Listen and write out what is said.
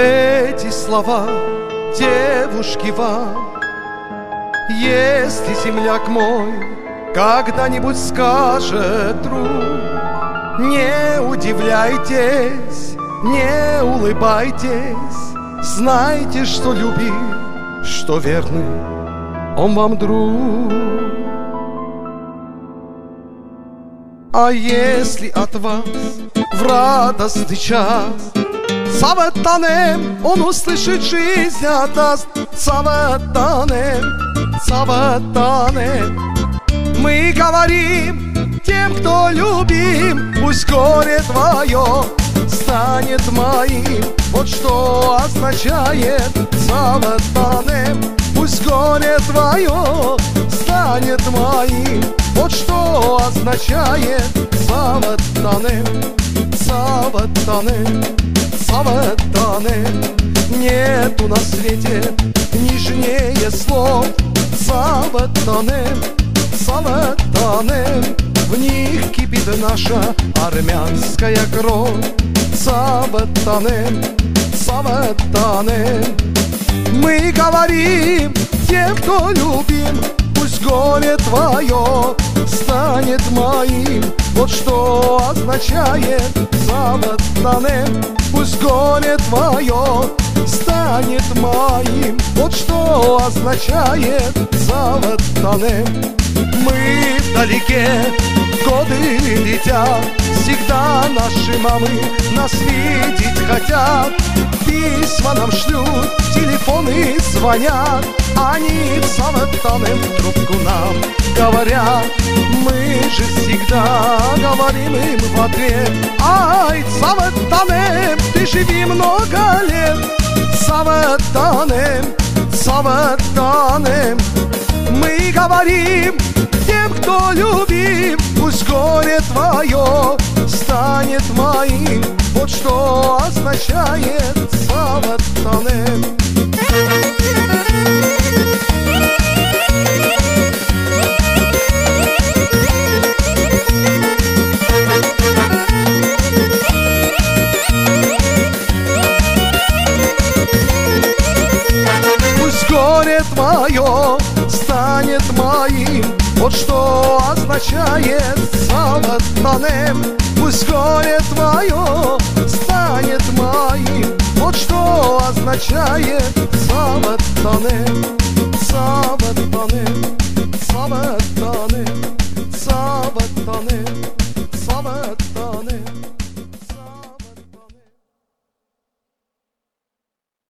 эти слова, девушки, вам. Если земляк мой когда-нибудь скажет друг: не удивляйтесь, не улыбайтесь, знайте, что любит, что верный он вам друг. А если от вас в радостный час Саватанем он услышит, жизнь отдаст. Саватанем, Саватанем. Мы говорим тем, кто любим: пусть горе твое станет моим. Вот что означает Саватанем. Пусть горе твое станет моим. Вот что означает Саватанем. Саватанем, Саватанем. Нету на свете нежнее слов. Саватанем, Саватанем. В них кипит наша армянская кровь. Саватанем, Саватанем. Мы говорим тем, кто любим: пусть горе твое станет моим. Вот что означает Саватанем. Пусть горе твое станет моим. Вот что означает Саватанем. Мы вдалеке, годы летят, всегда наши мамы нас видеть хотят. Письма нам шлют, телефоны звонят, они в Саватанем трубку нам говорят. Мы же всегда говорим им в ответ: ай, Саватанем, ты живи много лет. Саватанем, Саватанем. Мы говорим тем, кто любим: пусть горе твое станет моим. Вот что означает Саватанем. Пусть горе твое станет моим. Вот что означает Саватанем. Пусть горе твое станет моим. Вот что означает Саватанем.